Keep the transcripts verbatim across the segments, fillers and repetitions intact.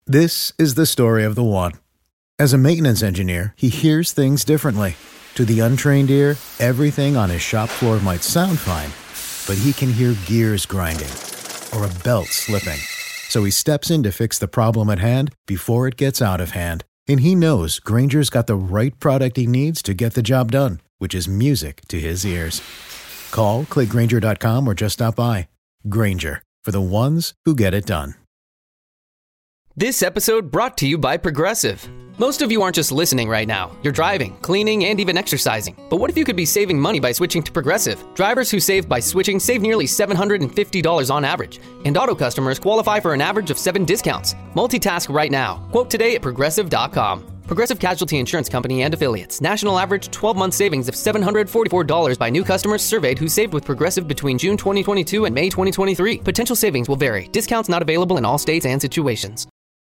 This is the story of the one. As a maintenance engineer, he hears things differently. To the untrained ear, everything on his shop floor might sound fine, but he can hear gears grinding or a belt slipping. So he steps in to fix the problem at hand before it gets out of hand. And he knows Grainger's got the right product he needs to get the job done, which is music to his ears. Call, click Grainger dot com, or just stop by. Grainger, for the ones who get it done. This episode brought to you by Progressive. Most of you aren't just listening right now. You're driving, cleaning, and even exercising. But what if you could be saving money by switching to Progressive? Drivers who save by switching save nearly seven hundred fifty dollars on average. And auto customers qualify for an average of seven discounts. Multitask right now. Quote today at Progressive dot com. Progressive Casualty Insurance Company and Affiliates. National average twelve-month savings of seven hundred forty-four dollars by new customers surveyed who saved with Progressive between June twenty twenty-two and May twenty twenty-three. Potential savings will vary. Discounts not available in all states and situations.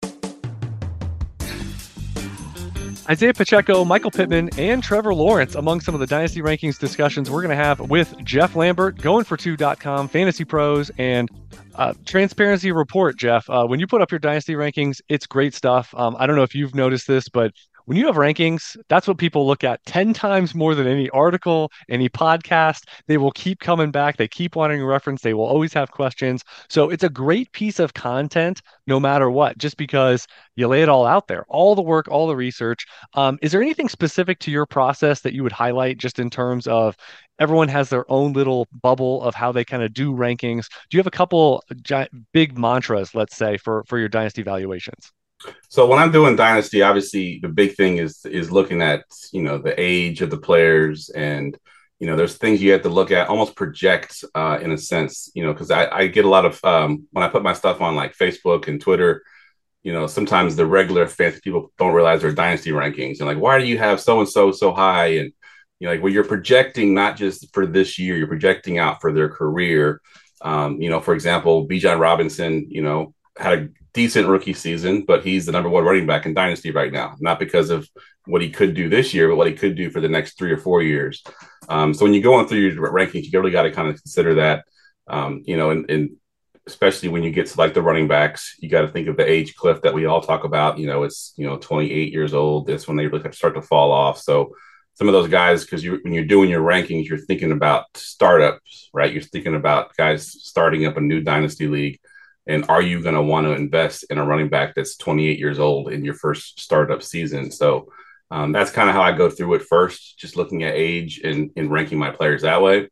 Isaiah Pacheco, Michael Pittman, and Trevor Lawrence among some of the Dynasty Rankings discussions we're going to have with Jeff Lambert, going for two dot com, Fantasy Pros, and uh, Transparency Report. Jeff, uh, when you put up your Dynasty Rankings, it's great stuff. Um, I don't know if you've noticed this, but when you have rankings, that's what people look at ten times more than any article, any podcast. They will keep coming back. They keep wanting a reference. They will always have questions. So it's a great piece of content no matter what, just because you lay it all out there, all the work, all the research. Um, is there anything specific to your process that you would highlight just in terms of everyone has their own little bubble of how they kind of do rankings? Do you have a couple gi- big mantras, let's say, for, for your dynasty valuations? So when I'm doing Dynasty, obviously the big thing is is looking at, you know, the age of the players, and, you know, there's things you have to look at, almost project uh, in a sense, you know, because I, I get a lot of um, when I put my stuff on like Facebook and Twitter, you know, sometimes the regular fantasy people don't realize their Dynasty rankings, and like, why do you have so and so so high? And, you know, like, well, you're projecting not just for this year, you're projecting out for their career. Um, you know, for example, Bijan Robinson, you know, had a decent rookie season, but he's the number one running back in Dynasty right now, not because of what he could do this year, but what he could do for the next three or four years. Um, so when you're going through your rankings, you really got to kind of consider that, um, you know, and, and especially when you get to like the running backs, you got to think of the age cliff that we all talk about. You know, it's, you know, twenty-eight years old. That's when they really start to fall off. So some of those guys, because you when you're doing your rankings, you're thinking about startups, right? You're thinking about guys starting up a new Dynasty league. And are you going to want to invest in a running back that's twenty-eight years old in your first startup season? So um, that's kind of how I go through it first, just looking at age and, and ranking my players that way.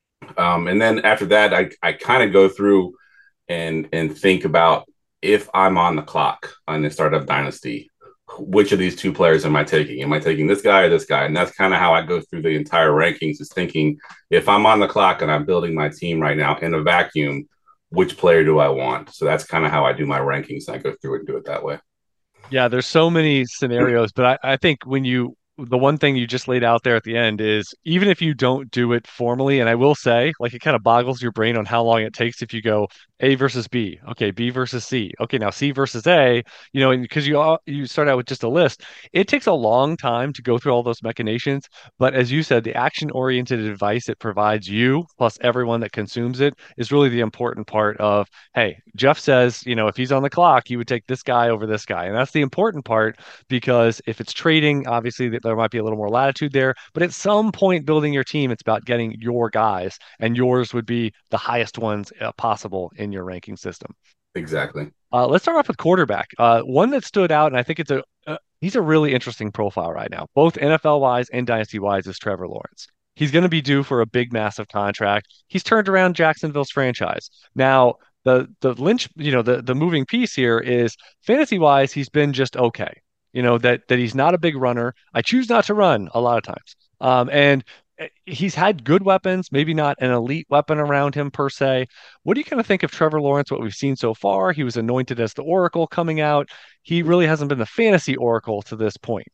Um, and then after that, I, I kind of go through and and think about, if I'm on the clock on the startup Dynasty, which of these two players am I taking? Am I taking this guy or this guy? And that's kind of how I go through the entire rankings, is thinking, if I'm on the clock and I'm building my team right now in a vacuum, which player do I want? So that's kind of how I do my rankings. I go through it and do it that way. Yeah, there's so many scenarios, but I, I think when you, the one thing you just laid out there at the end is, even if you don't do it formally, and I will say, like, it kind of boggles your brain on how long it takes if you go A versus B, okay, B versus C, okay, now C versus A, you know, and because you all, you start out with just a list, it takes a long time to go through all those machinations. But as you said, the action-oriented advice it provides you, plus everyone that consumes it, is really the important part of, hey, Jeff says, you know, if he's on the clock, he would take this guy over this guy. And that's the important part, because if it's trading, obviously there might be a little more latitude there. But at some point building your team, it's about getting your guys, and yours would be the highest ones uh, possible in your ranking system. Exactly. Uh, let's start off with quarterback. Uh, one that stood out, and I think it's a uh, he's a really interesting profile right now, both N F L wise and dynasty wise, is Trevor Lawrence. He's going to be due for a big, massive contract. He's turned around Jacksonville's franchise. Now, the the lynch, you know, the the moving piece here is, fantasy wise, he's been just okay. You know, that that he's not a big runner. I choose not to run a lot of times. Um, and he's had good weapons, maybe not an elite weapon around him per se. What do you kind of think of Trevor Lawrence, what we've seen so far? He was anointed as the Oracle coming out. He really hasn't been the fantasy Oracle to this point.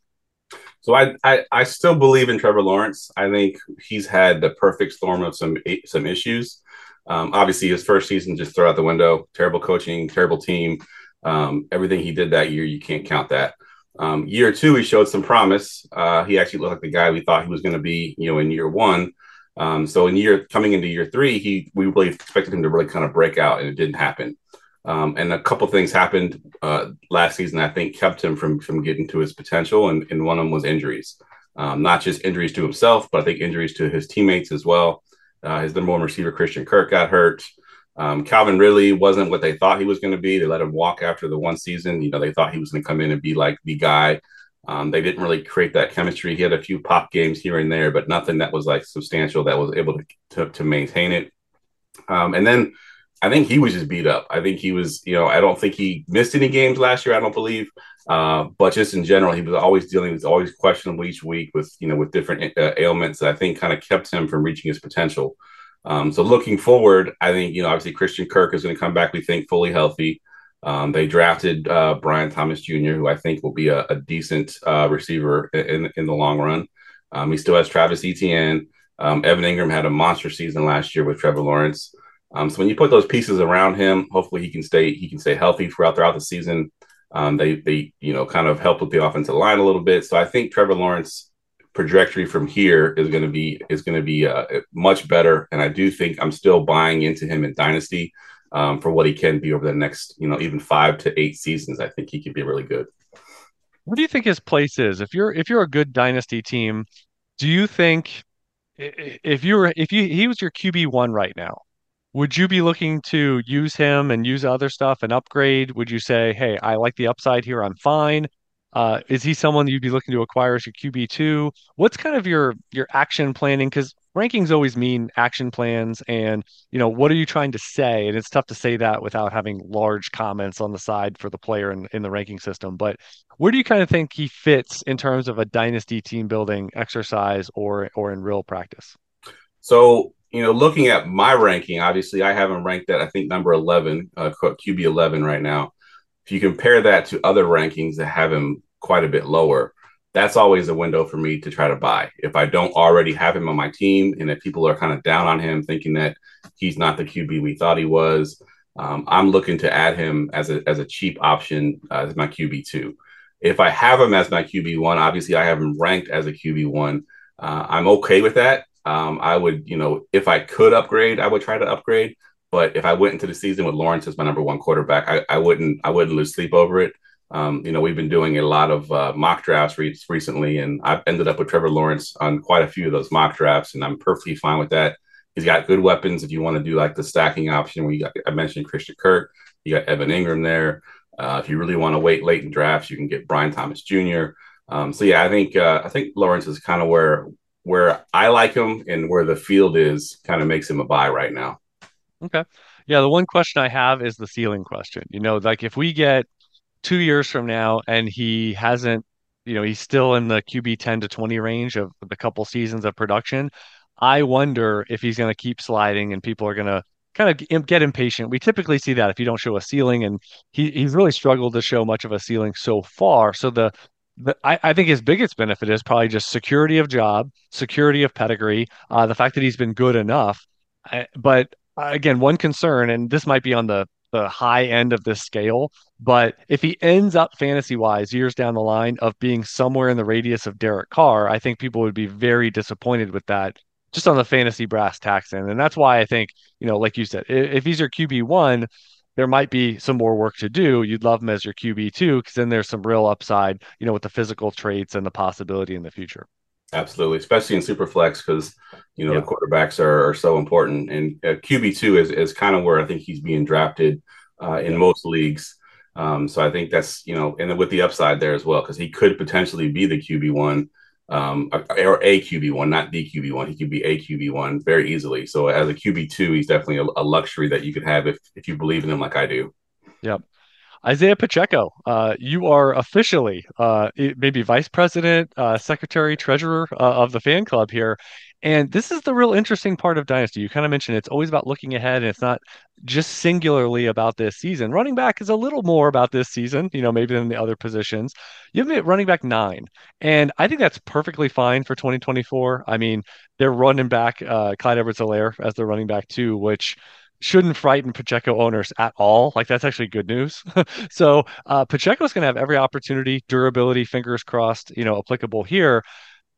So I, I, I still believe in Trevor Lawrence. I think he's had the perfect storm of some some issues. Um, obviously, his first season just throw out the window. Terrible coaching, terrible team. Um, everything he did that year, you can't count that. Um, year two, he showed some promise. Uh, he actually looked like the guy we thought he was going to be, you know, in year one. Um, so in year coming into year three, he we really expected him to really kind of break out, and it didn't happen. Um, and a couple things happened uh, last season, I think, kept him from from getting to his potential, and, and one of them was injuries. Um, not just injuries to himself, but I think injuries to his teammates as well. Uh, his number one receiver, Christian Kirk, got hurt. Um, Calvin Ridley wasn't what they thought he was going to be. They let him walk after the one season. You know, they thought he was going to come in and be like the guy. Um, they didn't really create that chemistry. He had a few pop games here and there, but nothing that was like substantial that was able to to, to maintain it. Um, and then I think he was just beat up. I think he was, you know, I don't think he missed any games last year. I don't believe, uh, but just in general, he was always dealing with always questionable each week with, you know, with different uh, ailments that I think kind of kept him from reaching his potential. Um, so looking forward, I think, you know, obviously Christian Kirk is going to come back, we think, fully healthy. Um, they drafted uh, Brian Thomas Junior, who I think will be a, a decent uh, receiver in, in the long run. Um, he still has Travis Etienne. Um, Evan Ingram had a monster season last year with Trevor Lawrence. Um, so when you put those pieces around him, hopefully he can stay he can stay healthy throughout throughout the season. Um, they they you know kind of help with the offensive line a little bit. So I think Trevor Lawrence trajectory from here is going to be is going to be uh, much better. And I do think I'm still buying into him in Dynasty um, for what he can be over the next you know even five to eight seasons. I think he could be really good. What do you think his place is? If you're if you're a good dynasty team, do you think if you were if you he was your Q B one right now, would you be looking to use him and use other stuff and upgrade? Would you say, hey, I like the upside here, I'm fine? Uh, is he someone you'd be looking to acquire as your Q B two? What's kind of your your action planning? Because rankings always mean action plans, and you know, what are you trying to say? And it's tough to say that without having large comments on the side for the player in, in the ranking system. But where do you kind of think he fits in terms of a dynasty team building exercise or or in real practice? So, you know, looking at my ranking, obviously I have him ranked at, I think, number eleven, uh, Q B eleven right now. If you compare that to other rankings that have him quite a bit lower, that's always a window for me to try to buy. If I don't already have him on my team and if people are kind of down on him, thinking that he's not the Q B we thought he was, um, I'm looking to add him as a, as a cheap option uh, as my Q B two. If I have him as my Q B one, obviously I have him ranked as a Q B one. Uh, I'm okay with that. Um, I would, you know, if I could upgrade, I would try to upgrade. But if I went into the season with Lawrence as my number one quarterback, I, I wouldn't, I wouldn't lose sleep over it. Um, you know, we've been doing a lot of uh, mock drafts re- recently, and I've ended up with Trevor Lawrence on quite a few of those mock drafts, and I'm perfectly fine with that. He's got good weapons. If you want to do like the stacking option, where you got, I mentioned Christian Kirk, you got Evan Ingram there. Uh, if you really want to wait late in drafts, you can get Brian Thomas Junior Um, so yeah, I think uh, I think Lawrence is kind of where where I like him and where the field is kind of makes him a buy right now. Okay. Yeah, the one question I have is the ceiling question. You know, like if we get two years from now and he hasn't, you know, he's still in the Q B ten to twenty range of the couple seasons of production, I wonder if he's going to keep sliding and people are going to kind of get impatient. We typically see that if you don't show a ceiling, and he, he's really struggled to show much of a ceiling so far. So the, the I, I think his biggest benefit is probably just security of job, security of pedigree, uh, the fact that he's been good enough. I, but again, one concern, and this might be on the the high end of this scale, but if he ends up fantasy wise years down the line of being somewhere in the radius of Derek Carr, I think people would be very disappointed with that just on the fantasy brass tacks end. And that's why I think, you know, like you said, if he's your Q B one, there might be some more work to do. You'd love him as your Q B two because then there's some real upside, you know, with the physical traits and the possibility in the future. Absolutely, especially in Superflex because you know Yeah. the quarterbacks are, are so important, and uh, Q B two is is kind of where I think he's being drafted uh, in Yeah. most leagues. Um, so I think that's you know, and with the upside there as well because he could potentially be the Q B one um, or a Q B one, not the Q B one. He could be a Q B one very easily. So as a Q B two, he's definitely a, a luxury that you could have if if you believe in him like I do. Yep. Isaiah Pacheco, uh, you are officially uh, maybe vice president, uh, secretary, treasurer uh, of the fan club here. And this is the real interesting part of Dynasty. You kind of mentioned it's always about looking ahead, and it's not just singularly about this season. Running back is a little more about this season, you know, maybe than the other positions. You have me at running back nine, and I think that's perfectly fine for twenty twenty-four. I mean, they're running back uh, Clyde Edwards-Helaire as the running back two, which shouldn't frighten Pacheco owners at all. Like that's actually good news. So uh, Pacheco's going to have every opportunity, durability, fingers crossed, you know, applicable here.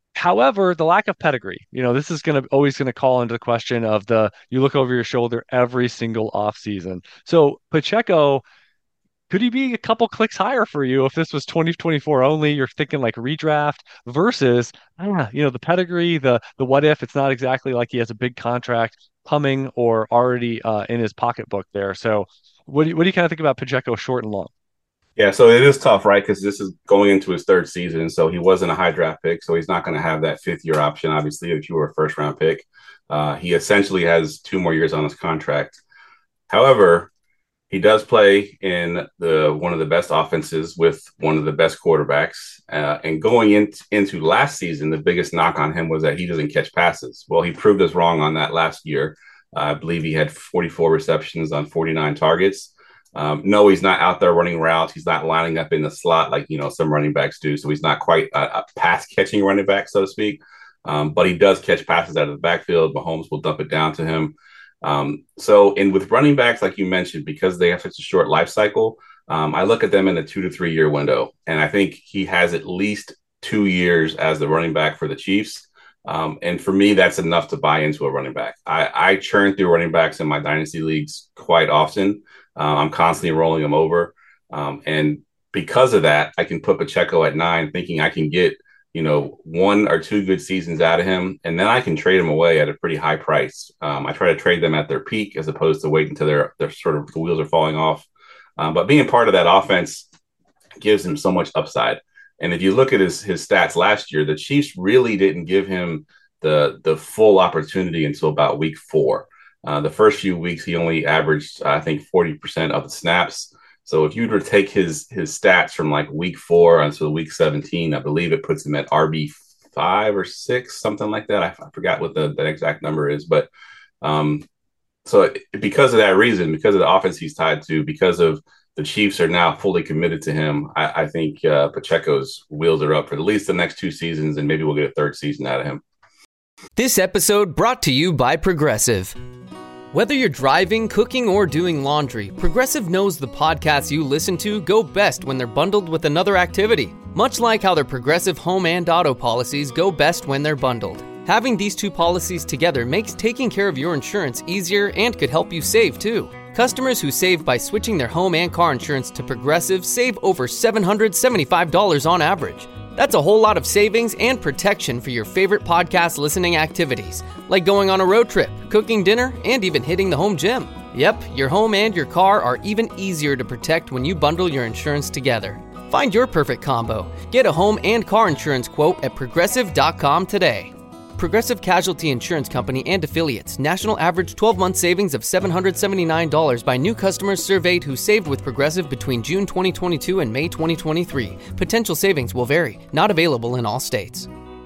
However, the lack of pedigree, you know, this is going to always going to call into the question of the you look over your shoulder every single offseason. So Pacheco, could he be a couple clicks higher for you if this was twenty twenty-four only? You're thinking like redraft versus, ah, you know, the pedigree, the the what if it's not exactly like he has a big contract coming or already uh, in his pocketbook there. So, what do you, what do you kind of think about Pacheco short and long? Yeah, so it is tough, right? Because this is going into his third season, so he wasn't a high draft pick, so he's not going to have that fifth year option. Obviously, if you were a first round pick, uh, he essentially has two more years on his contract. However, he does play in the one of the best offenses with one of the best quarterbacks. Uh, and going in, into last season, the biggest knock on him was that he doesn't catch passes. Well, he proved us wrong on that last year. Uh, I believe he had forty-four receptions on forty-nine targets. Um, no, he's not out there running routes. He's not lining up in the slot like, you know, some running backs do. So he's not quite a, a pass catching running back, so to speak. Um, but he does catch passes out of the backfield. Mahomes will dump it down to him. Um, so, and with running backs, like you mentioned, because they have such a short life cycle, um, I look at them in a two to three year window. And I think he has at least two years as the running back for the Chiefs. Um, and for me, that's enough to buy into a running back. I, I churn through running backs in my dynasty leagues quite often. Uh, I'm constantly rolling them over. Um, and because of that, I can put Pacheco at nine, thinking I can get, you know, one or two good seasons out of him, and then I can trade him away at a pretty high price. Um, I try to trade them at their peak as opposed to wait until they're, they're sort of the wheels are falling off. Um, but being part of that offense gives him so much upside. And if you look at his his stats last year, the Chiefs really didn't give him the the full opportunity until about week four. Uh, the first few weeks, he only averaged, I think, forty percent of the snaps. So if you were to take his his stats from like week four until week seventeen, I believe it puts him at R B five or six, something like that. I, I forgot what the, the exact number is. But um, so it, because of that reason, because of the offense he's tied to, because of the Chiefs are now fully committed to him, I, I think uh, Pacheco's wheels are up for at least the next two seasons, and maybe we'll get a third season out of him. This episode brought to you by Progressive. Whether you're driving, cooking, or doing laundry, Progressive knows the podcasts you listen to go best when they're bundled with another activity. Much like how their Progressive home and auto policies go best when they're bundled. Having these two policies together makes taking care of your insurance easier and could help you save too. Customers who save by switching their home and car insurance to Progressive save over seven hundred seventy-five dollars on average. That's a whole lot of savings and protection for your favorite podcast listening activities, like going on a road trip, cooking dinner, and even hitting the home gym. Yep, your home and your car are even easier to protect when you bundle your insurance together. Find your perfect combo. Get a home and car insurance quote at progressive dot com today. Progressive Casualty Insurance Company and Affiliates. National average twelve-month savings of seven hundred seventy-nine dollars by new customers surveyed who saved with Progressive between June twenty twenty-two and May twenty twenty-three. Potential savings will vary. Not available in all states.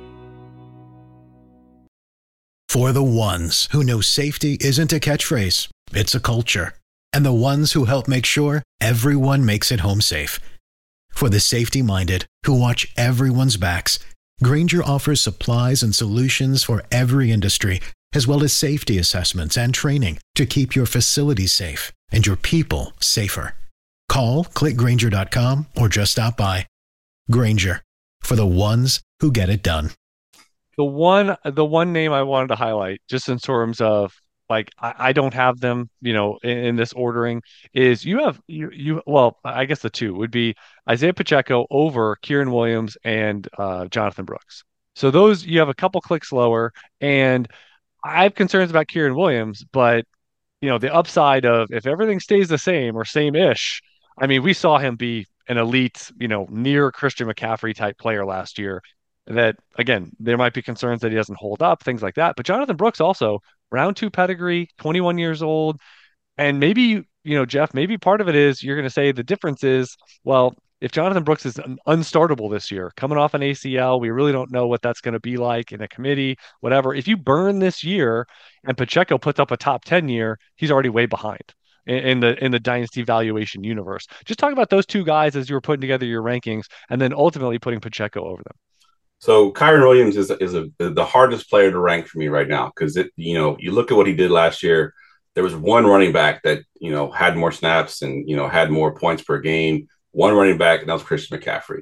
For the ones who know safety isn't a catchphrase, it's a culture. And the ones who help make sure everyone makes it home safe. For the safety-minded who watch everyone's backs, Grainger offers supplies and solutions for every industry, as well as safety assessments and training to keep your facilities safe and your people safer. Call, click Grainger dot com, or just stop by. Grainger, for the ones who get it done. The one, the one name I wanted to highlight, just in terms of like I, I don't have them, you know, in, in this ordering, is you have you you well, I guess the two would be Isaiah Pacheco over Kyren Williams and uh, Jonathan Brooks. So those you have a couple clicks lower, and I have concerns about Kyren Williams, but you know the upside of if everything stays the same or same-ish. I mean, we saw him be an elite, you know, near Christian McCaffrey type player last year. That again, there might be concerns that he doesn't hold up, things like that. But Jonathan Brooks also round two pedigree, twenty-one years old. And maybe, you know, Jeff, maybe part of it is you're going to say the difference is, well, if Jonathan Brooks is unstartable this year, coming off an A C L, we really don't know what that's going to be like in a committee, whatever. If you burn this year and Pacheco puts up a top ten year, he's already way behind in, in the in the dynasty valuation universe. Just talk about those two guys as you were putting together your rankings and then ultimately putting Pacheco over them. So Kyren Williams is is a, the hardest player to rank for me right now because it you know you look at what he did last year. There was one running back that you know had more snaps and you know had more points per game. One running back, and that was Christian McCaffrey.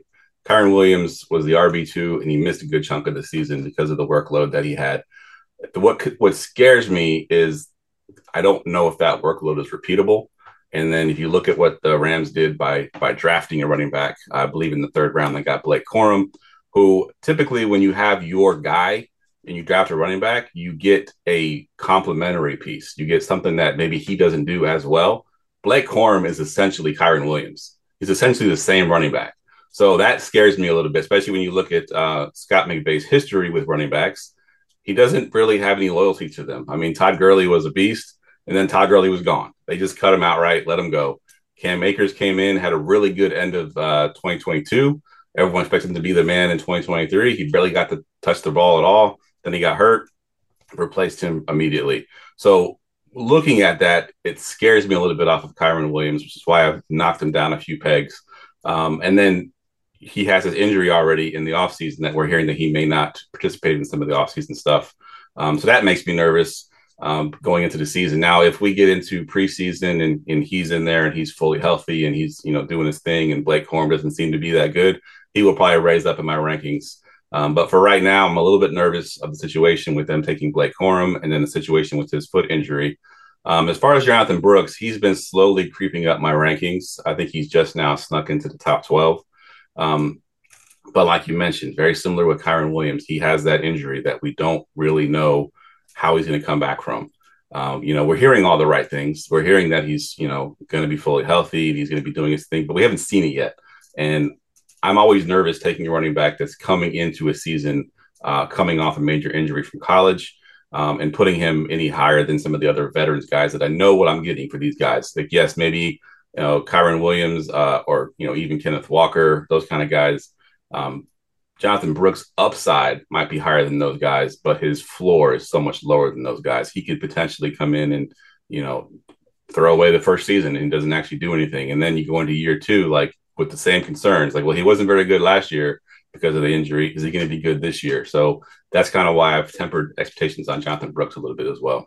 Kyren Williams was the R B two, and he missed a good chunk of the season because of the workload that he had. What what scares me is I don't know if that workload is repeatable. And then if you look at what the Rams did by by drafting a running back, I believe in the third round, they got Blake Corum, who typically when you have your guy and you draft a running back, you get a complementary piece. You get something that maybe he doesn't do as well. Blake Corum is essentially Kyren Williams. He's essentially the same running back. So that scares me a little bit, especially when you look at uh, Scott McVay's history with running backs. He doesn't really have any loyalty to them. I mean, Todd Gurley was a beast, and then Todd Gurley was gone. They just cut him outright, let him go. Cam Akers came in, had a really good end of uh, twenty twenty-two. Everyone expected him to be the man in twenty twenty-three. He barely got to touch the ball at all. Then he got hurt, replaced him immediately. So looking at that, it scares me a little bit off of Kyren Williams, which is why I've knocked him down a few pegs. Um, and then he has his injury already in the offseason that we're hearing that he may not participate in some of the offseason stuff. Um, so that makes me nervous um, going into the season. Now, if we get into preseason and, and he's in there and he's fully healthy and he's, you know, doing his thing and Blake Corum doesn't seem to be that good, he will probably raise up in my rankings. Um, but for right now, I'm a little bit nervous of the situation with them taking Blake Corum and then the situation with his foot injury. Um, as far as Jonathan Brooks, he's been slowly creeping up my rankings. I think he's just now snuck into the top twelve. Um, but like you mentioned, very similar with Kyren Williams, he has that injury that we don't really know how he's going to come back from. Um, you know, we're hearing all the right things. We're hearing that he's, you know, going to be fully healthy and he's going to be doing his thing, but we haven't seen it yet. And I'm always nervous taking a running back that's coming into a season, uh, coming off a major injury from college, um, and putting him any higher than some of the other veterans guys that I know what I'm getting for these guys. Like, yes, maybe, you know, Kyren Williams, uh, or, you know, even Kenneth Walker, those kind of guys. Um, Jonathan Brooks' upside might be higher than those guys, but his floor is so much lower than those guys. He could potentially come in and, you know, throw away the first season and doesn't actually do anything. And then you go into year two, like with the same concerns, like, well, he wasn't very good last year because of the injury. Is he going to be good this year? So that's kind of why I've tempered expectations on Jonathan Brooks a little bit as well.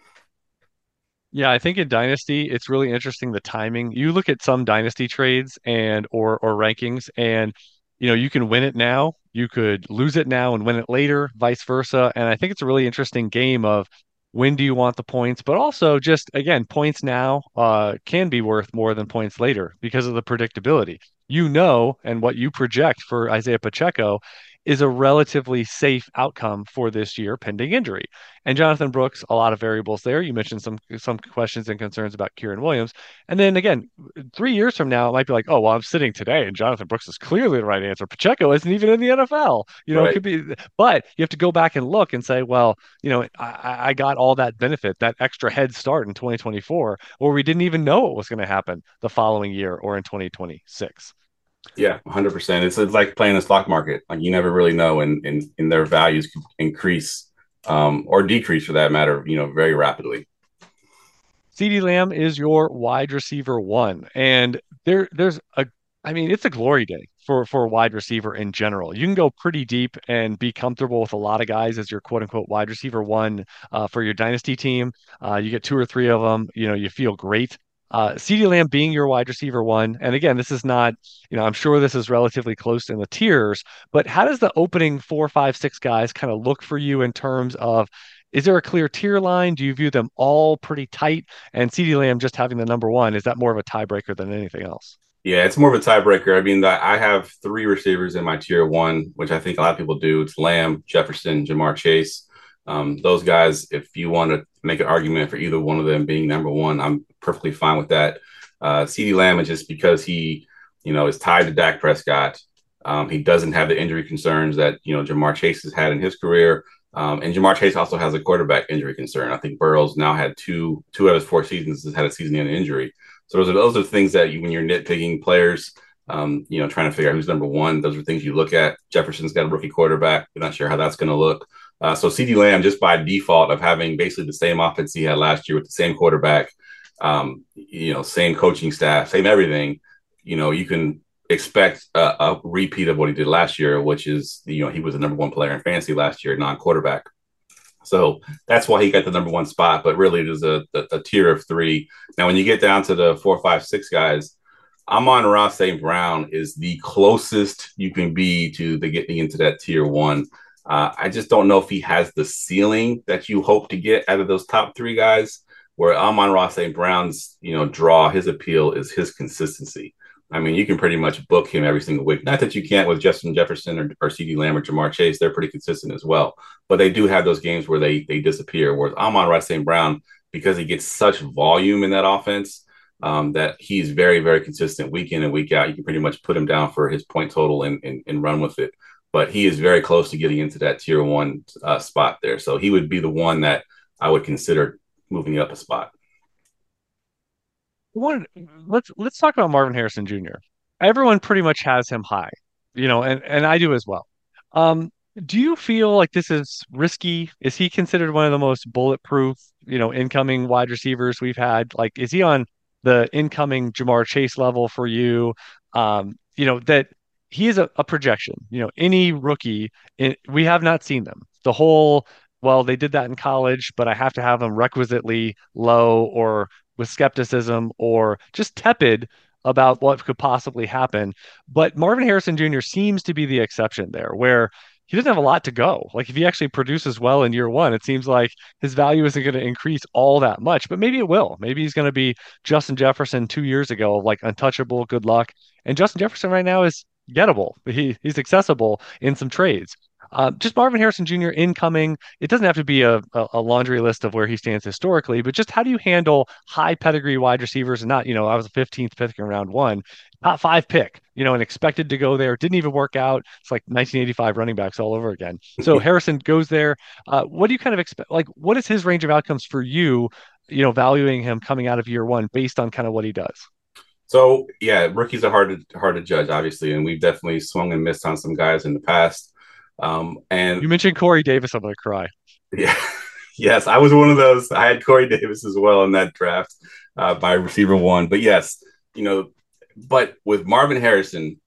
Yeah, I think in Dynasty, it's really interesting the timing. You look at some Dynasty trades and or or rankings, and you know, you can win it now, you could lose it now and win it later, vice versa. And I think it's a really interesting game of when do you want the points, but also just again, points now uh, can be worth more than points later because of the predictability. You know, and what you project for Isaiah Pacheco is a relatively safe outcome for this year, pending injury. And Jonathan Brooks, a lot of variables there. You mentioned some some questions and concerns about Kyren Williams. And then again, three years from now, it might be like, oh, well, I'm sitting today and Jonathan Brooks is clearly the right answer. Pacheco isn't even in the N F L. You know, right. It could be, but you have to go back and look and say, well, you know, I, I got all that benefit, that extra head start in twenty twenty-four, or we didn't even know what was going to happen the following year or in twenty twenty-six. Yeah, one hundred percent. It's, it's like playing the stock market. Like you never really know, and, and, and their values can increase um, or decrease for that matter, you know, very rapidly. CeeDee Lamb is your wide receiver one. And there, there's a, I mean, it's a glory day for, for a wide receiver in general. You can go pretty deep and be comfortable with a lot of guys as your quote unquote wide receiver one uh, for your dynasty team. Uh, you get two or three of them, you know, you feel great. Uh, CeeDee Lamb being your wide receiver one. And again, this is not, you know, I'm sure this is relatively close in the tiers, but how does the opening four, five, six guys kind of look for you in terms of, is there a clear tier line? Do you view them all pretty tight? And CeeDee Lamb just having the number one, is that more of a tiebreaker than anything else? Yeah, it's more of a tiebreaker. I mean, I have three receivers in my tier one, which I think a lot of people do. It's Lamb, Jefferson, Jamar Chase. Um, those guys, if you want to make an argument for either one of them being number one, I'm perfectly fine with that. Uh, CeeDee Lamb is just because he, you know, is tied to Dak Prescott. Um, he doesn't have the injury concerns that, you know, Jamar Chase has had in his career. Um, and Jamar Chase also has a quarterback injury concern. I think Burrow's now had two, two out of his four seasons has had a season-ending injury. So those are those are things that you, when you're nitpicking players, um, you know, trying to figure out who's number one, those are things you look at. Jefferson's got a rookie quarterback. You're not sure how that's going to look. Uh, so CeeDee Lamb, just by default of having basically the same offense he had last year with the same quarterback, um, you know, same coaching staff, same everything, you know, you can expect a, a repeat of what he did last year, which is, you know, he was the number one player in fantasy last year, non-quarterback. So that's why he got the number one spot. But really, there's a, a, a tier of three. Now, when you get down to the four, five, six guys, Amon-Ra Saint Brown is the closest you can be to the getting into that tier one. Uh, I just don't know if he has the ceiling that you hope to get out of those top three guys. Where Amon-Ra Saint Brown's, you know, draw, his appeal is his consistency. I mean, you can pretty much book him every single week. Not that you can't with Justin Jefferson or, or CeeDee Lamb or Ja'Marr Chase. They're pretty consistent as well. But they do have those games where they they disappear. Whereas Amon-Ra Saint Brown, because he gets such volume in that offense, um, that he's very, very consistent week in and week out. You can pretty much put him down for his point total and, and, and run with it. But he is very close to getting into that tier one uh, spot there. So he would be the one that I would consider moving up a spot. One, let's let's talk about Marvin Harrison Junior Everyone pretty much has him high, you know, and, and I do as well. Um, do you feel like this is risky? Is he considered one of the most bulletproof, you know, incoming wide receivers we've had? Like, is he on the incoming Ja'Marr Chase level for you? Um, you know, that he is a, a projection. You know, any rookie, it, we have not seen them. The whole, well, they did that in college, but I have to have them requisitely low or with skepticism or just tepid about what could possibly happen. But Marvin Harrison Junior seems to be the exception there, where he doesn't have a lot to go. Like if he actually produces well in year one, it seems like his value isn't going to increase all that much, but maybe it will. Maybe he's going to be Justin Jefferson two years ago, like untouchable, good luck. And Justin Jefferson right now is gettable. He, he's accessible in some trades. Uh, just Marvin Harrison Junior incoming. It doesn't have to be a, a, a laundry list of where he stands historically, but just how do you handle high pedigree wide receivers and not, you know, I was a fifteenth pick in round one, top five pick, you know, and expected to go there. Didn't even work out. It's like nineteen eighty-five running backs all over again. So Harrison goes there. Uh, what do you kind of expect? Like, what is his range of outcomes for you, you know, valuing him coming out of year one based on kind of what he does? So, yeah, rookies are hard to, hard to judge, obviously. And we've definitely swung and missed on some guys in the past. Um, and you mentioned Corey Davis. I'm going to cry. Yeah. Yes, I was one of those. I had Corey Davis as well in that draft uh, by receiver one. But yes, you know, but with Marvin Harrison,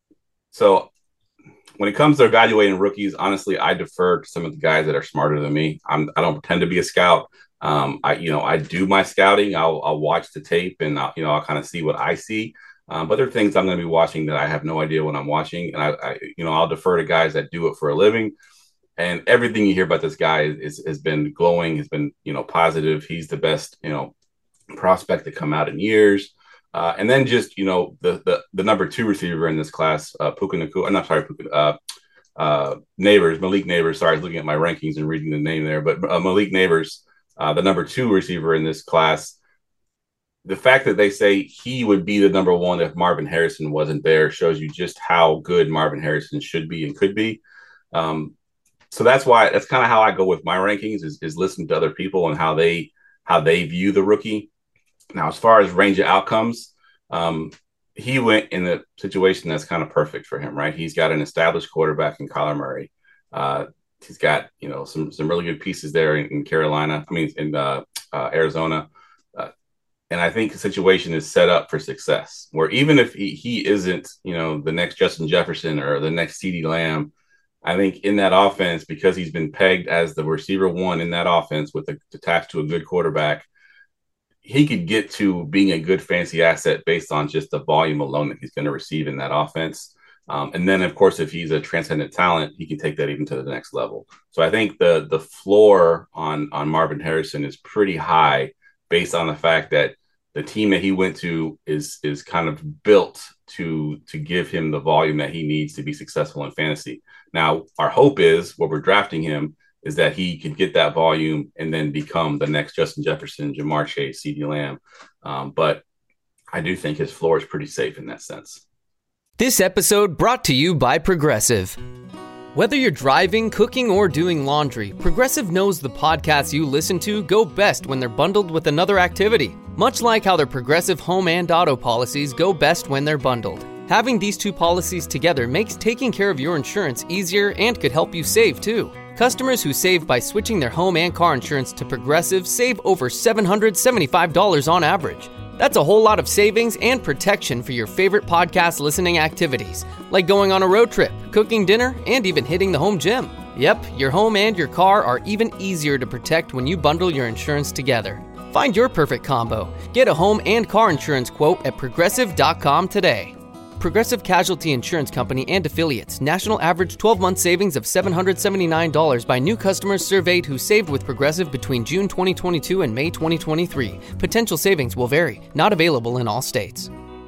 so when it comes to evaluating rookies, honestly, I defer to some of the guys that are smarter than me. I'm, I don't pretend to be a scout. Um, I, you know, I do my scouting. I'll, I'll watch the tape and I'll, you know, I'll kind of see what I see. Um, but there are things I'm going to be watching that I have no idea what I'm watching. And I, I, you know, I'll defer to guys that do it for a living. And everything you hear about this guy is, is has been glowing, has been, you know, positive. He's the best, you know, prospect to come out in years. Uh, and then just, you know, the the the number two receiver in this class, uh, Puka Nacua, I'm not sorry, Puka, uh, uh, Neighbors, Malik Neighbors. Sorry, I was looking at my rankings and reading the name there. But uh, Malik Neighbors, uh, the number two receiver in this class, the fact that they say he would be the number one if Marvin Harrison wasn't there shows you just how good Marvin Harrison should be and could be. Um, so that's why that's kind of how I go with my rankings is, is listen to other people and how they how they view the rookie. Now, as far as range of outcomes, um, he went in a situation that's kind of perfect for him, right? He's got an established quarterback in Kyler Murray. Uh, he's got, you know, some some really good pieces there in, in Carolina. I mean, in uh, uh, Arizona. And I think the situation is set up for success, where even if he, he isn't, you know, the next Justin Jefferson or the next CeeDee Lamb, I think in that offense, because he's been pegged as the receiver one in that offense with a, attached to a good quarterback, he could get to being a good fancy asset based on just the volume alone that he's going to receive in that offense. Um, and then, of course, if he's a transcendent talent, he can take that even to the next level. So I think the the floor on, on Marvin Harrison is pretty high based on the fact that the team that he went to is is kind of built to to give him the volume that he needs to be successful in fantasy. Now, our hope is, what we're drafting him, is that he can get that volume and then become the next Justin Jefferson, Ja'Marr Chase, CeeDee Lamb. Um, but I do think his floor is pretty safe in that sense. This episode brought to you by Progressive. Whether you're driving, cooking, or doing laundry, Progressive knows the podcasts you listen to go best when they're bundled with another activity. Much like how their Progressive home and auto policies go best when they're bundled. Having these two policies together makes taking care of your insurance easier and could help you save too. Customers who save by switching their home and car insurance to Progressive save over seven hundred seventy-five dollars on average. That's a whole lot of savings and protection for your favorite podcast listening activities, like going on a road trip, cooking dinner, and even hitting the home gym. Yep, your home and your car are even easier to protect when you bundle your insurance together. Find your perfect combo. Get a home and car insurance quote at progressive dot com today. Progressive Casualty Insurance Company and Affiliates. National average twelve-month savings of seven hundred seventy-nine dollars by new customers surveyed who saved with Progressive between June twenty twenty-two and May twenty twenty-three. Potential savings will vary. Not available in all states.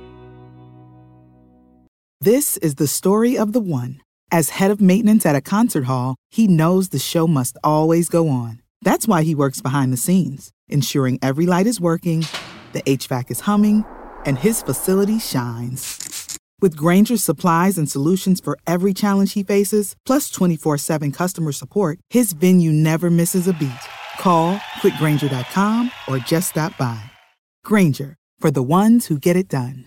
This is the story of the one. As head of maintenance at a concert hall, he knows the show must always go on. That's why he works behind the scenes, ensuring every light is working, the H V A C is humming, and his facility shines. With Grainger's supplies and solutions for every challenge he faces, plus twenty-four seven customer support, his venue never misses a beat. Call quick grainger dot com or just stop by. Grainger, for the ones who get it done.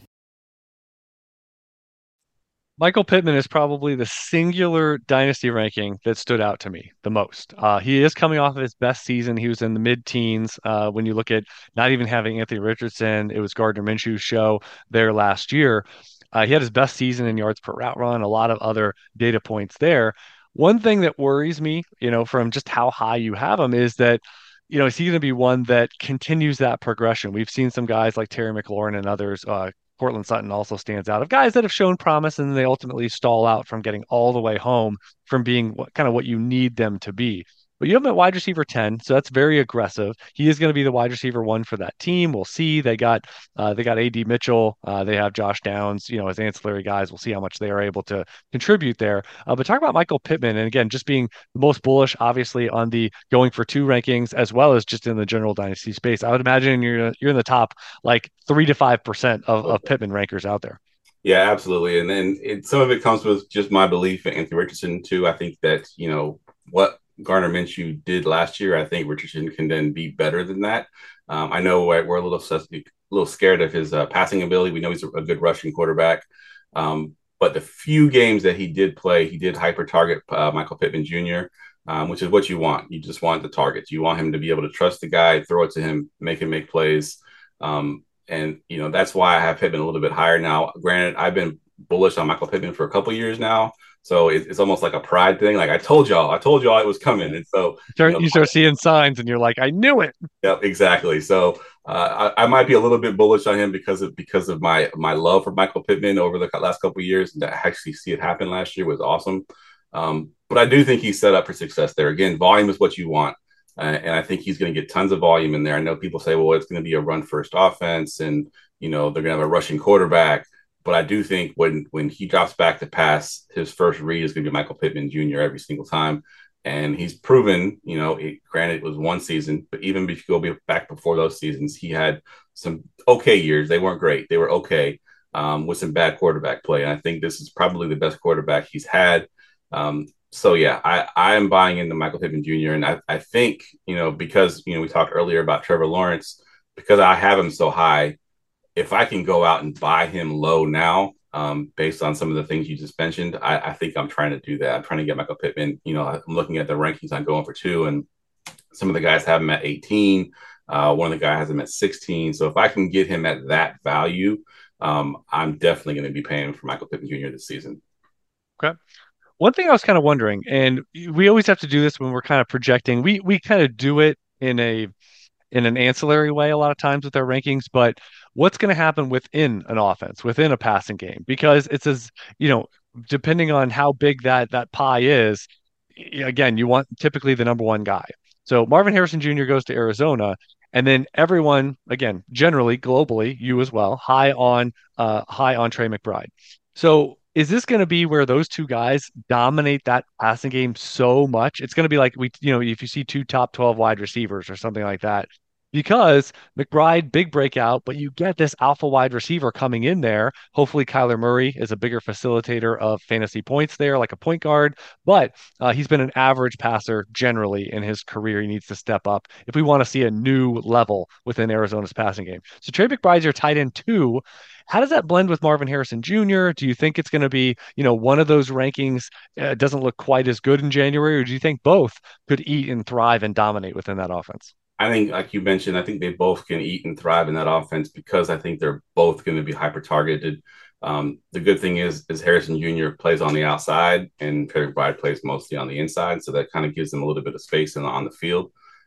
Michael Pittman is probably the singular dynasty ranking that stood out to me the most. Uh, he is coming off of his best season. He was in the mid-teens. Uh, when you look at not even having Anthony Richardson, it was Gardner Minshew's show there last year. Uh, he had his best season in yards per route run, a lot of other data points there. One thing that worries me, you know, from just how high you have him is that, you know, is he going to be one that continues that progression? We've seen some guys like Terry McLaurin and others, uh, Cortland Sutton also stands out, of guys that have shown promise and they ultimately stall out from getting all the way home from being what kind of what you need them to be. But you have him at wide receiver ten, so that's very aggressive. He is going to be the wide receiver one for that team. We'll see. They got uh, they got A D Mitchell. Uh, they have Josh Downs, you know, as ancillary guys. We'll see how much they are able to contribute there. Uh, but talk about Michael Pittman, and again, just being the most bullish, obviously, on the going for two rankings, as well as just in the general dynasty space. I would imagine you're you're in the top like three to five percent of, of Pittman rankers out there. Yeah, absolutely. And then it, some of it comes with just my belief in Anthony Richardson too. I think that, you know, what Gardner Minshew did last year, I think Richardson can then be better than that. Um, I know we're, we're a little a little scared of his uh, passing ability. We know he's a, a good rushing quarterback. Um, but the few games that he did play, he did hyper target uh, Michael Pittman Junior, um, which is what you want. You just want the targets. You want him to be able to trust the guy, throw it to him, make him make plays. Um, and, you know, that's why I have Pittman a little bit higher now. Granted, I've been bullish on Michael Pittman for a couple of years now. So it's, it's almost like a pride thing. Like I told y'all, I told y'all it was coming. And so you start, you know, you start seeing signs and you're like, I knew it. Yeah, exactly. So uh, I, I might be a little bit bullish on him because of because of my my love for Michael Pittman over the last couple of years. And to actually see it happen last year was awesome. Um, but I do think he's set up for success there. Again, volume is what you want. Uh, and I think he's going to get tons of volume in there. I know people say, well, it's going to be a run first offense and, you know, they're going to have a rushing quarterback. But I do think when when he drops back to pass, his first read is going to be Michael Pittman Junior every single time. And he's proven, you know, it, granted, it was one season, but even if you go back before those seasons, he had some okay years. They weren't great. They were okay um, with some bad quarterback play. And I think this is probably the best quarterback he's had. Um, so, yeah, I, I am buying into Michael Pittman Junior And I, I think, you know, because, you know, we talked earlier about Trevor Lawrence, because I have him so high, if I can go out and buy him low now, um, based on some of the things you just mentioned, I, I think I'm trying to do that. I'm trying to get Michael Pittman. You know, I'm looking at the rankings. I'm going for two, and some of the guys have him at eighteen. Uh, one of the guys has him at sixteen. So if I can get him at that value, um, I'm definitely going to be paying for Michael Pittman Junior this season. Okay. One thing I was kind of wondering, and we always have to do this when we're kind of projecting. We we kind of do it in a in an ancillary way a lot of times with our rankings, but what's going to happen within an offense, within a passing game? Because it's as, you know, depending on how big that that pie is, again, you want typically the number one guy. So Marvin Harrison Junior goes to Arizona, and then everyone, again, generally, globally, you as well, high on uh, high on Trey McBride. So is this going to be where those two guys dominate that passing game so much? It's going to be like, we, you know, if you see two top twelve wide receivers or something like that, because McBride, big breakout, but you get this alpha wide receiver coming in there. Hopefully Kyler Murray is a bigger facilitator of fantasy points there, like a point guard, but uh, he's been an average passer generally in his career. He needs to step up if we want to see a new level within Arizona's passing game. So Trey McBride's your tight end two. How does that blend with Marvin Harrison Junior? Do you think it's going to be, you know, one of those rankings uh, doesn't look quite as good in January, or do you think both could eat and thrive and dominate within that offense? I think, like you mentioned, I think they both can eat and thrive in that offense because I think they're both going to be hyper targeted. Um, the good thing is, is Harrison Junior plays on the outside and Trey McBride plays mostly on the inside. So that kind of gives them a little bit of space in, on the field.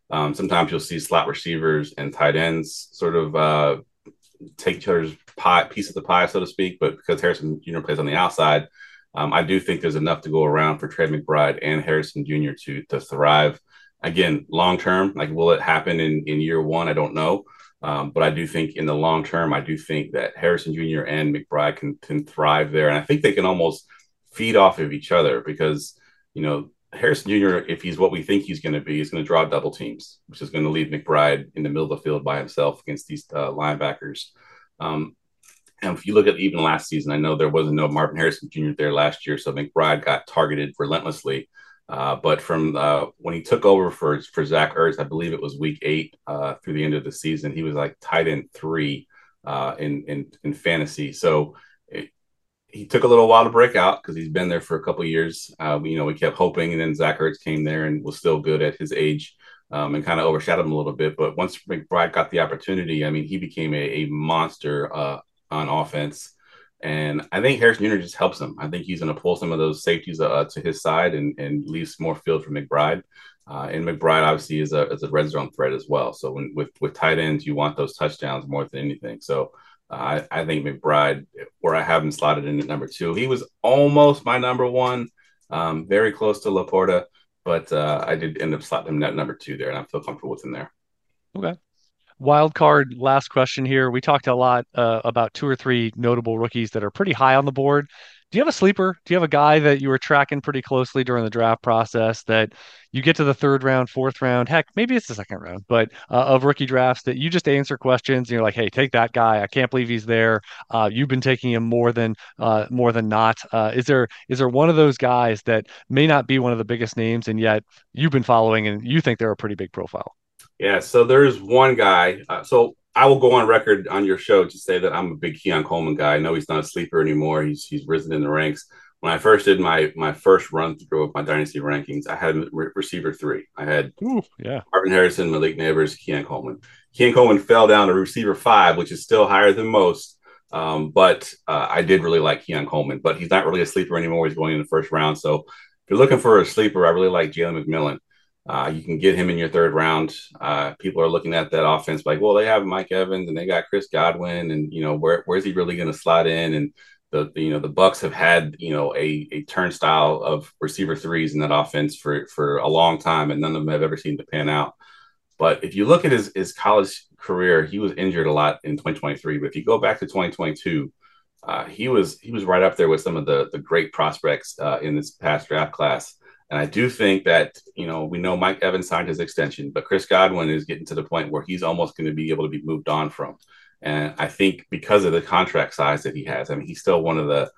Um, sometimes you'll see slot receivers and tight ends sort of uh, take each other's pie, piece of the pie, so to speak. But because Harrison Junior plays on the outside, um, I do think there's enough to go around for Trey McBride and Harrison Junior to to thrive. Again, long term, like will it happen in, in year one? I don't know. Um, but I do think in the long term, I do think that Harrison Junior and McBride can, can thrive there. And I think they can almost feed off of each other because, you know, Harrison Junior, if he's what we think he's going to be, is going to draw double teams, which is going to leave McBride in the middle of the field by himself against these uh, linebackers. Um, and if you look at even last season, I know there wasn't no Marvin Harrison Junior there last year, so McBride got targeted relentlessly. Uh, but from uh, when he took over for for Zach Ertz, I believe it was week eight uh, through the end of the season, he was like tight end three uh, in, in in fantasy. So it, he took a little while to break out because he's been there for a couple of years. Uh, you know, we kept hoping, and then Zach Ertz came there and was still good at his age um, and kind of overshadowed him a little bit. But once McBride got the opportunity, I mean, he became a, a monster uh, on offense. And I think Harrison Junior just helps him. I think he's going to pull some of those safeties uh, to his side and, and leaves more field for McBride. Uh, and McBride obviously is a, is a red zone threat as well. So when, with, with tight ends, you want those touchdowns more than anything. So uh, I, I think McBride, where I have him slotted in at number two, he was almost my number one, um, very close to Laporta, but uh, I did end up slotting him at number two there, and I feel comfortable with him there. Okay. Wild card, last question here. We talked a lot uh, about two or three notable rookies that are pretty high on the board. Do you have a sleeper? Do you have a guy that you were tracking pretty closely during the draft process that you get to the third round, fourth round, heck, maybe it's the second round, but uh, of rookie drafts that you just answer questions and you're like, hey, take that guy. I can't believe he's there. Uh, you've been taking him more than uh, more than not. Uh, is there is there one of those guys that may not be one of the biggest names and yet you've been following and you think they're a pretty big profile? Yeah, so there's one guy. Uh, so I will go on record on your show to say that I'm a big Keon Coleman guy. I know he's not a sleeper anymore. He's he's risen in the ranks. When I first did my my first run through of my dynasty rankings, I had re- receiver three. I had Ooh, yeah. Marvin Harrison, Malik Neighbors, Keon Coleman. Keon Coleman fell down to receiver five, which is still higher than most. Um, but uh, I did really like Keon Coleman, but he's not really a sleeper anymore. He's going in the first round. So if you're looking for a sleeper, I really like Jalen McMillan. Uh, you can get him in your third round. Uh, people are looking at that offense like, well, they have Mike Evans and they got Chris Godwin, and you know where where's he really going to slot in? And the, the you know the Bucs have had you know a a turnstile of receiver threes in that offense for for a long time, and none of them have ever seemed to pan out. But if you look at his his college career, he was injured a lot in twenty twenty-three. But if you go back to twenty twenty-two, uh, he was he was right up there with some of the the great prospects uh, in this past draft class. And I do think that, you know, we know Mike Evans signed his extension, but Chris Godwin is getting to the point where he's almost going to be able to be moved on from. And I think because of the contract size that he has, I mean, he's still one of the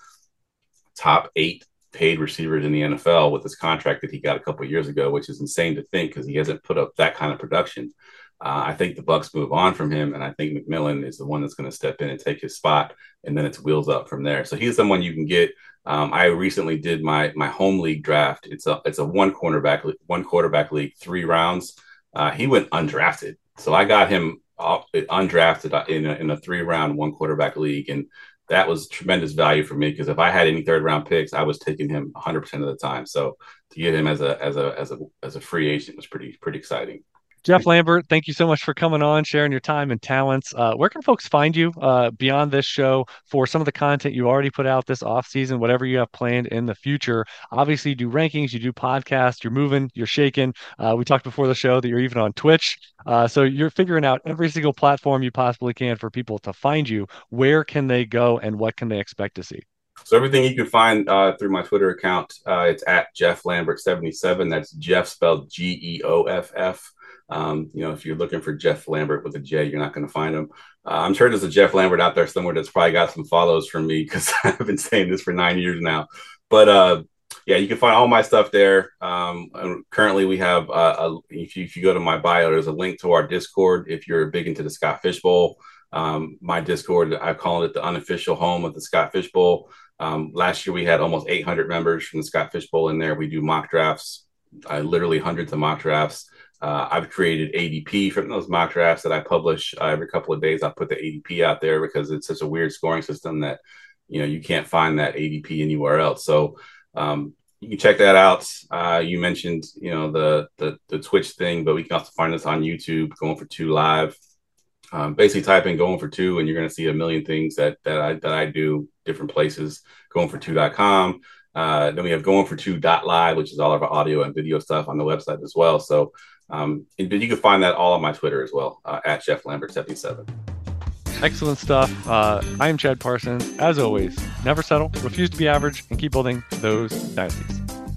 top eight paid receivers in the N F L with this contract that he got a couple of years ago, which is insane to think because he hasn't put up that kind of production. Uh, I think the Bucs move on from him, and I think McMillan is the one that's going to step in and take his spot, and then it's wheels up from there. So he's someone you can get. Um, I recently did my my home league draft. It's a it's a one cornerback one quarterback league, three rounds. Uh, he went undrafted, so I got him off, undrafted in a, in a three round one quarterback league, and that was tremendous value for me because if I had any third round picks, I was taking him one hundred percent of the time. So to get him as a as a as a as a free agent was pretty pretty exciting. Jeff Lambert, thank you so much for coming on, sharing your time and talents. Uh, where can folks find you uh, beyond this show for some of the content you already put out this off season, whatever you have planned in the future? Obviously, you do rankings, you do podcasts, you're moving, you're shaking. Uh, we talked before the show that you're even on Twitch. Uh, so you're figuring out every single platform you possibly can for people to find you. Where can they go and what can they expect to see? So everything you can find uh, through my Twitter account, uh, it's at Jeff Lambert seventy-seven. That's Jeff spelled G E O F F. Um, you know, if you're looking for Jeff Lambert with a J, you're not going to find him. Uh, I'm sure there's a Jeff Lambert out there somewhere that's probably got some follows from me because I've been saying this for nine years now. But uh, yeah, you can find all my stuff there. Um, currently, we have, uh, a, if, you, if you go to my bio, there's a link to our Discord if you're big into the Scott Fish Bowl. Um, my Discord, I call it the unofficial home of the Scott Fish Bowl. Um, last year, we had almost eight hundred members from the Scott Fish Bowl in there. We do mock drafts, uh, literally hundreds of mock drafts. Uh, I've created A D P from those mock drafts that I publish uh, every couple of days. I put the A D P out there because it's such a weird scoring system that, you know, you can't find that A D P anywhere else. So, um, you can check that out. Uh, you mentioned, you know, the, the the Twitch thing, but we can also find us on YouTube, Going for Two Live. Um, basically, type in Going for Two, and you're going to see a million things that that I that I do different places. going for two dot com. Uh, then we have going for two dot live, which is all of our audio and video stuff on the website as well. So, um, but you can find that all on my Twitter as well, uh, at Jeff Lambert seventy-seven. Excellent stuff. Uh, I am Chad Parsons. As always, never settle, refuse to be average, and keep building those dynasties.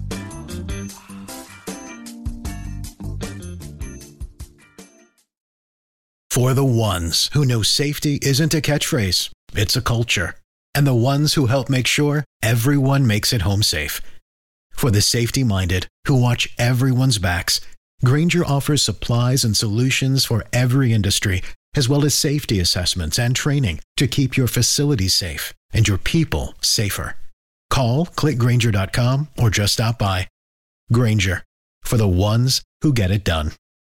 For the ones who know safety isn't a catchphrase, it's a culture. And the ones who help make sure everyone makes it home safe. For the safety-minded who watch everyone's backs, Grainger offers supplies and solutions for every industry, as well as safety assessments and training to keep your facilities safe and your people safer. Call, click Grainger dot com, or just stop by. Grainger, for the ones who get it done.